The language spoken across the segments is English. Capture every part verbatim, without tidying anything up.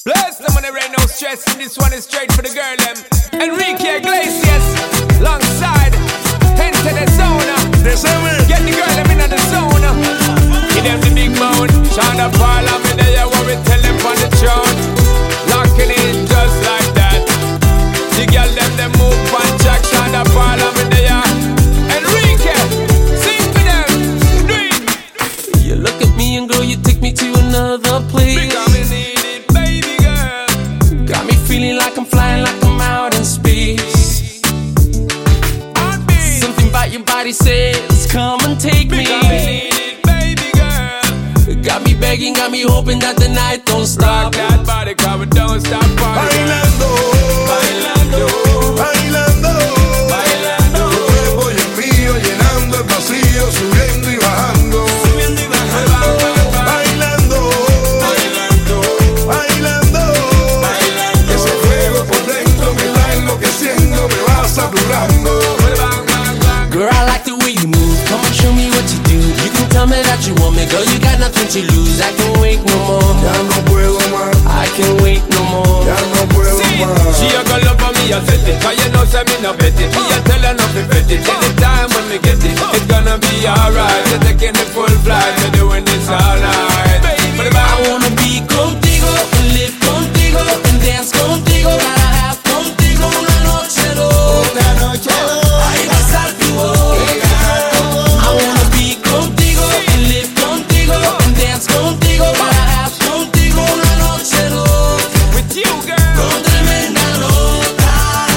Bless them on the rain, no stress. And this one is straight for the girl, them. Enrique Iglesias, alongside. Enter the zone. Get the girl, them in the zone. Give them the big mouth. Shonda Paul, I'm in there, what we tell them on the throne. Locking in just like that. The girl, them, them move on track. Shonda Paul, I'm in there. Enrique, sing for them. Do it. You look at me and girl, you take me to another place. Because we need it, baby girl. Got me feeling like I'm flying, like I'm out in space. Something about your body says, come and take me. Because we need it, baby girl. Got me begging, got me hoping that the night don't stop. Rock that body, cause we don't stop partying. Bailando, Bailando, bailando, bailando. tu cuerpo y el mío llenando el vacío, subiendo y bajando. Subiendo y bajando. Bailando, Bailando, bailando, bailando. ese fuego por dentro me va enloqueciendo, me va saturando. Girl, I like the way you move. Come on, show me what you do. You can tell me that you want me, girl. You got nothing to lose. I can't wait no more. Ya no puedo más, I can't wait no more. ya no puedo más. She a go love for me, I set it. Cause you know, say me no bet it. Me a tell her not to bet it. Anytime when me get it, it's gonna be alright. We're taking the full flight, we're doing this all night. I wanna be contigo, live contigo, and dance contigo. Gotta have contigo una noche loca. Ay, besar tu boca. I wanna be contigo, live contigo, and dance contigo. Gotta have contigo una noche loca. With you, girl, Con tremenda loca.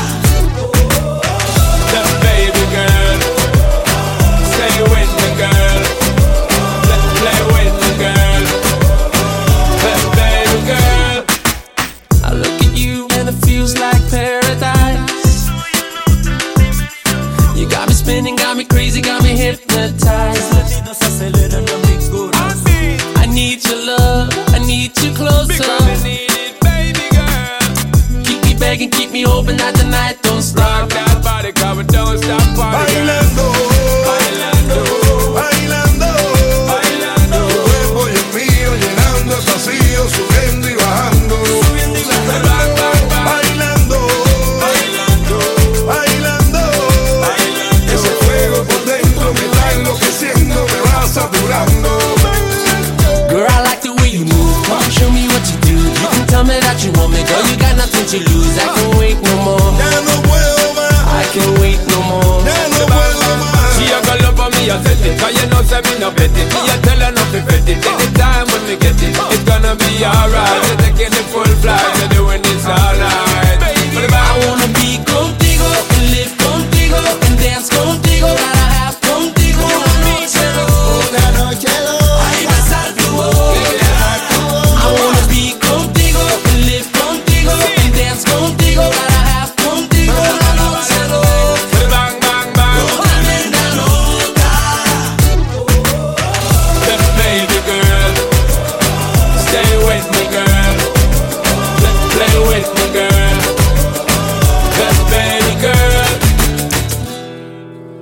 the baby girl. Stay with me, girl. Let's play with me, girl. The baby girl. I look at you and it feels like paradise. You got me spinning, got me crazy, got me hypnotized. I need your love, I need you closer. Because we need it, baby girl. Keep me begging, keep me hoping that the night don't stop. Rock that body, cause we don't stop partying. Bailando, Bailando, bailando, bailando. tu cuerpo y el mío llenando el vacío, subiendo y bajando. Subiendo y bajando. Bailando, Bailando, bailando, bailando. ese fuego por dentro me va enloqueciendo, me va saturando. Girl, I like the way you move. Come on, show me what you do. You can tell me that you want me, girl. You got nothing to lose. I can't wait no more. Ya no puedo más, I can't wait no more. ya no puedo más. She a go love for me, I set it. Cause you know, say me no bet it.